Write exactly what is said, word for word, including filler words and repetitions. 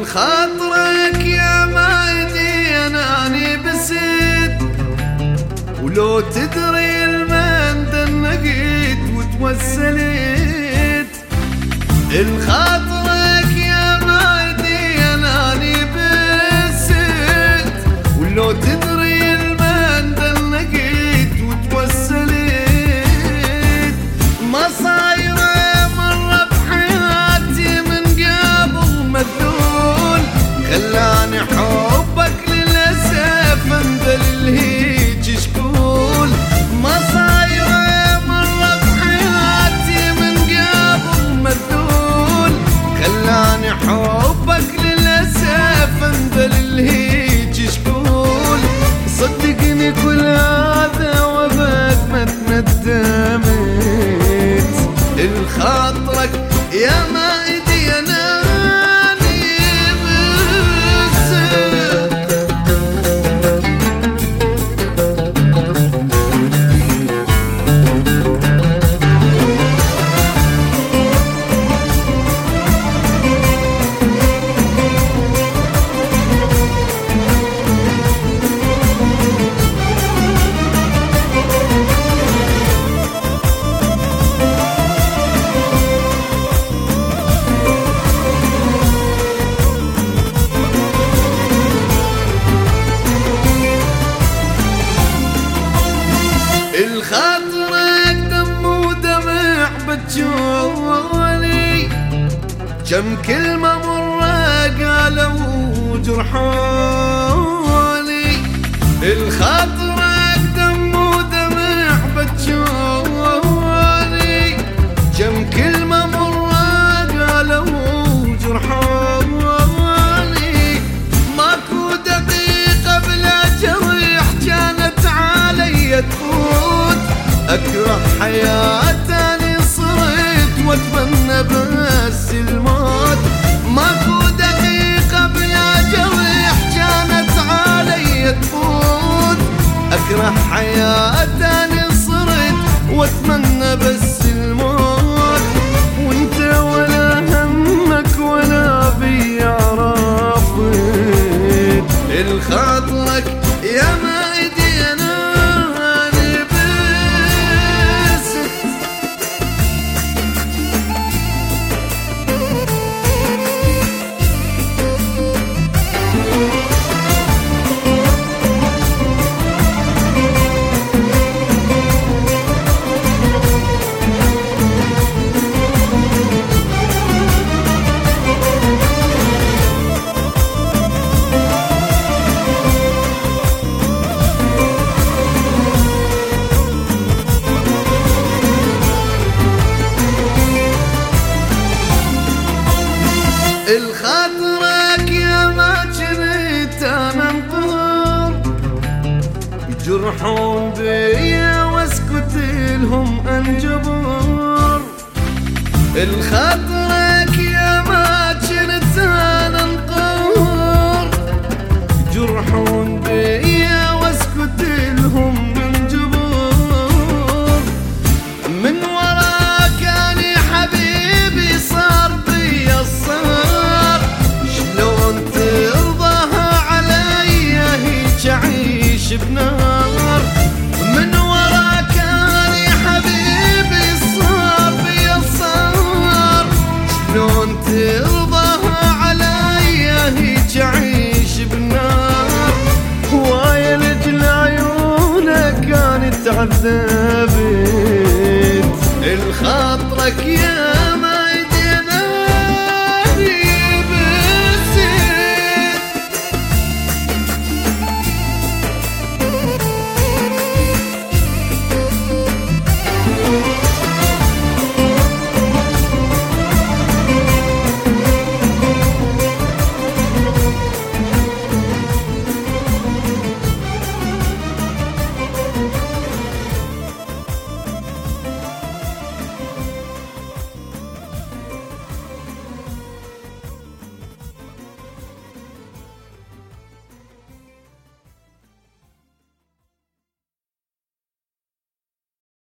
الخاطرك يا مايدي اناني بسيت، ولو تدري المن دنقيت وتوسلت. الخاطرك يا مايدي اناني بسيت، ولو تدري المن دنقيت وتوسلت. ما صايره مره بحياتي من قبل مذلول، خلاني حبك للاسف انذل الهيج شكول. ما صايره مره بحياتي من قبل مذلول، خلاني حبك للاسف انذل الهيج شكول. صدقني كل هذا وبعد ما تندمت. الخاطرك يا مايدي اناني بسيت. الخاطرك دم ودمع بتجولي، كم كلمة مرة قالوا جرحوني. الخاطرك دم ودمع بتجولي، كم كلمة مرة قالوا جرحوني. ماكو دقيقة بلا جرح كانت علي تفوت، أكره حياتي صرت واتمنى بس الموت. ماكو دقيقة بلا جرح كانت علي تفوت، أكره حياتي صرت واتمنى بس الموت. وانت ولا همك ولا بي عرفت. الخاطرك يا مايدي اناني بسيت. الخاطرك يا ما جنيت انا انقهر، يجرحون بيا واسكت لهم انجبر. الخاطرك يا ما جنيت انا انقهر، يجرحون بيا واسكت لهم انجبر. من وراك اني حبيبي صار بي الصار، شلون ترضاها علي هيج اعيش بنار. من وراك اني حبيبي صار بي الصار، شلون ترضاها علي هيج اعيش بنار. هواية لجل عيونك كانت عذبت. الخاطرك يا